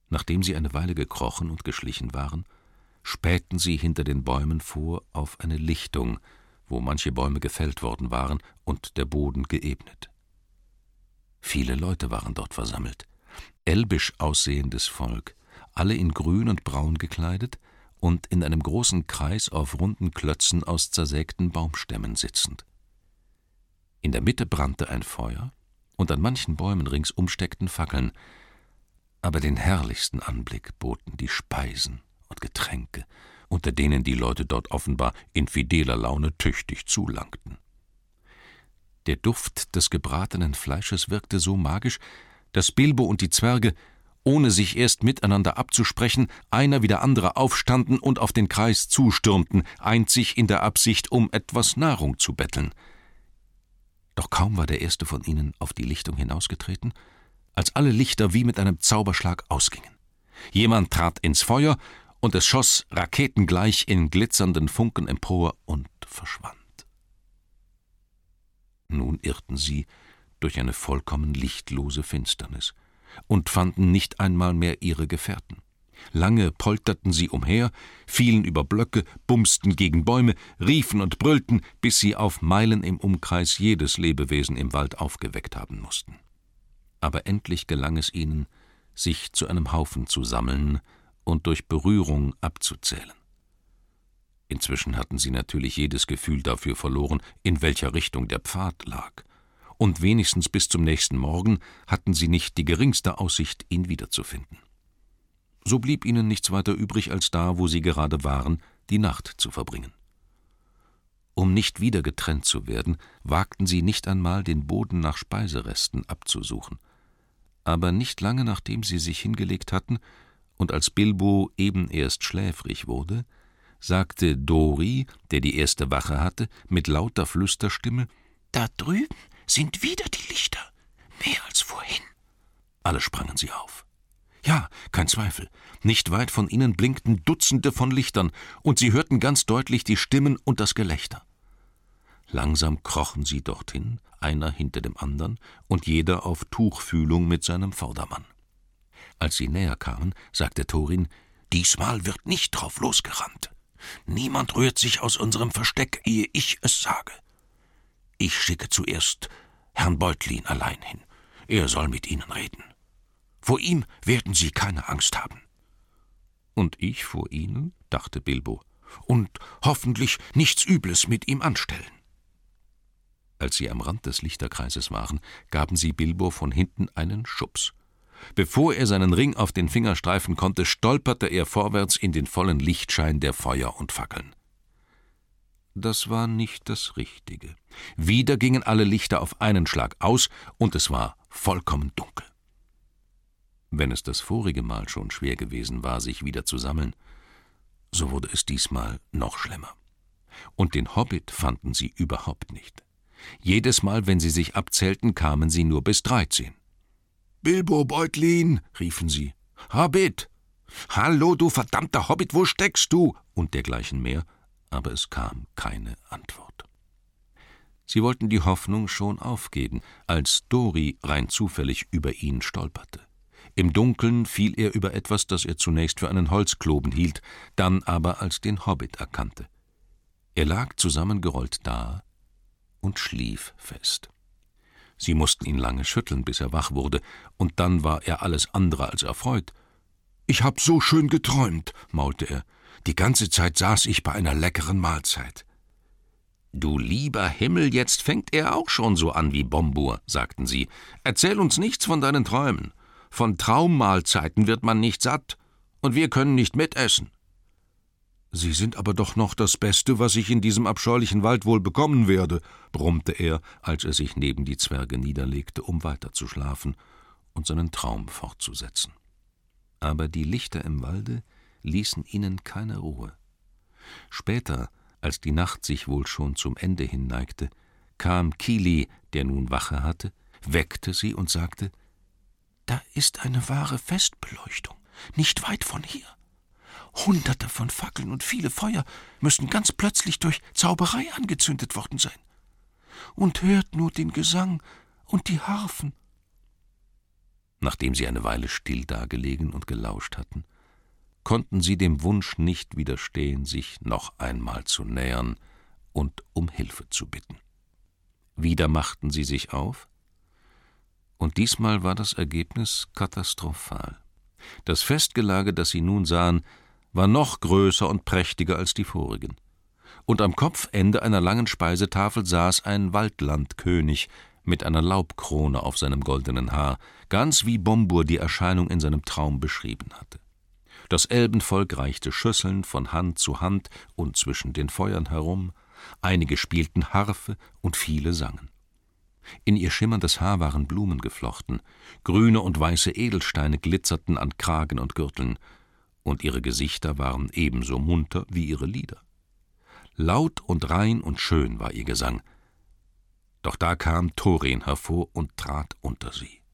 Nachdem sie eine Weile gekrochen und geschlichen waren, spähten sie hinter den Bäumen vor auf eine Lichtung, wo manche Bäume gefällt worden waren und der Boden geebnet. Viele Leute waren dort versammelt, elbisch aussehendes Volk, alle in grün und braun gekleidet und in einem großen Kreis auf runden Klötzen aus zersägten Baumstämmen sitzend. In der Mitte brannte ein Feuer, und an manchen Bäumen ringsum steckten Fackeln, aber den herrlichsten Anblick boten die Speisen und Getränke, unter denen die Leute dort offenbar in fideler Laune tüchtig zulangten. Der Duft des gebratenen Fleisches wirkte so magisch, dass Bilbo und die Zwerge, ohne sich erst miteinander abzusprechen, einer wie der andere aufstanden und auf den Kreis zustürmten, einzig in der Absicht, um etwas Nahrung zu betteln. Doch kaum war der erste von ihnen auf die Lichtung hinausgetreten, als alle Lichter wie mit einem Zauberschlag ausgingen. Jemand trat ins Feuer, und es schoss raketengleich in glitzernden Funken empor und verschwand. Nun irrten sie durch eine vollkommen lichtlose Finsternis und fanden nicht einmal mehr ihre Gefährten. Lange polterten sie umher, fielen über Blöcke, bumsten gegen Bäume, riefen und brüllten, bis sie auf Meilen im Umkreis jedes Lebewesen im Wald aufgeweckt haben mussten. Aber endlich gelang es ihnen, sich zu einem Haufen zu sammeln und durch Berührung abzuzählen. Inzwischen hatten sie natürlich jedes Gefühl dafür verloren, in welcher Richtung der Pfad lag, und wenigstens bis zum nächsten Morgen hatten sie nicht die geringste Aussicht, ihn wiederzufinden. So blieb ihnen nichts weiter übrig, als da, wo sie gerade waren, die Nacht zu verbringen. Um nicht wieder getrennt zu werden, wagten sie nicht einmal, den Boden nach Speiseresten abzusuchen. Aber nicht lange nachdem sie sich hingelegt hatten, und als Bilbo eben erst schläfrig wurde, sagte Dori, der die erste Wache hatte, mit lauter Flüsterstimme: »Da drüben sind wieder die Lichter, mehr als vorhin.« Alle sprangen sie auf. Ja, kein Zweifel, nicht weit von ihnen blinkten Dutzende von Lichtern, und sie hörten ganz deutlich die Stimmen und das Gelächter. Langsam krochen sie dorthin, einer hinter dem andern, und jeder auf Tuchfühlung mit seinem Vordermann. Als sie näher kamen, sagte Thorin: »Diesmal wird nicht drauf losgerannt. Niemand rührt sich aus unserem Versteck, ehe ich es sage. Ich schicke zuerst Herrn Beutlin allein hin. Er soll mit ihnen reden. Vor ihm werden Sie keine Angst haben.« »Und ich vor Ihnen?« dachte Bilbo. »Und hoffentlich nichts Übles mit ihm anstellen.« Als sie am Rand des Lichterkreises waren, gaben sie Bilbo von hinten einen Schubs. Bevor er seinen Ring auf den Finger streifen konnte, stolperte er vorwärts in den vollen Lichtschein der Feuer und Fackeln. Das war nicht das Richtige. Wieder gingen alle Lichter auf einen Schlag aus, und es war vollkommen dunkel. Wenn es das vorige Mal schon schwer gewesen war, sich wieder zu sammeln, so wurde es diesmal noch schlimmer. Und den Hobbit fanden sie überhaupt nicht. Jedes Mal, wenn sie sich abzählten, kamen sie nur bis 13. »Bilbo Beutlin«, riefen sie. »Hobbit! Hallo, du verdammter Hobbit, wo steckst du?« und dergleichen mehr, aber es kam keine Antwort. Sie wollten die Hoffnung schon aufgeben, als Dori rein zufällig über ihn stolperte. Im Dunkeln fiel er über etwas, das er zunächst für einen Holzkloben hielt, dann aber als den Hobbit erkannte. Er lag zusammengerollt da und schlief fest. Sie mussten ihn lange schütteln, bis er wach wurde, und dann war er alles andere als erfreut. »Ich hab so schön geträumt«, maulte er. »Die ganze Zeit saß ich bei einer leckeren Mahlzeit.« »Du lieber Himmel, jetzt fängt er auch schon so an wie Bombur«, sagten sie. »Erzähl uns nichts von deinen Träumen. Von Traummahlzeiten wird man nicht satt, und wir können nicht mitessen.« »Sie sind aber doch noch das Beste, was ich in diesem abscheulichen Wald wohl bekommen werde«, brummte er, als er sich neben die Zwerge niederlegte, um weiter zu schlafen und seinen Traum fortzusetzen. Aber die Lichter im Walde ließen ihnen keine Ruhe. Später, als die Nacht sich wohl schon zum Ende hin neigte, kam Kili, der nun Wache hatte, weckte sie und sagte: »Da ist eine wahre Festbeleuchtung, nicht weit von hier. Hunderte von Fackeln und viele Feuer müssen ganz plötzlich durch Zauberei angezündet worden sein. »« Und hört nur den Gesang und die Harfen.« Nachdem sie eine Weile still dagelegen und gelauscht hatten, konnten sie dem Wunsch nicht widerstehen, sich noch einmal zu nähern und um Hilfe zu bitten. Wieder machten sie sich auf, und diesmal war das Ergebnis katastrophal. Das Festgelage, das sie nun sahen, war noch größer und prächtiger als die vorigen. Und am Kopfende einer langen Speisetafel saß ein Waldlandkönig mit einer Laubkrone auf seinem goldenen Haar, ganz wie Bombur die Erscheinung in seinem Traum beschrieben hatte. Das Elbenvolk reichte Schüsseln von Hand zu Hand und zwischen den Feuern herum, einige spielten Harfe und viele sangen. In ihr schimmerndes Haar waren Blumen geflochten, grüne und weiße Edelsteine glitzerten an Kragen und Gürteln, und ihre Gesichter waren ebenso munter wie ihre Lieder. Laut und rein und schön war ihr Gesang, doch da kam Thorin hervor und trat unter sie.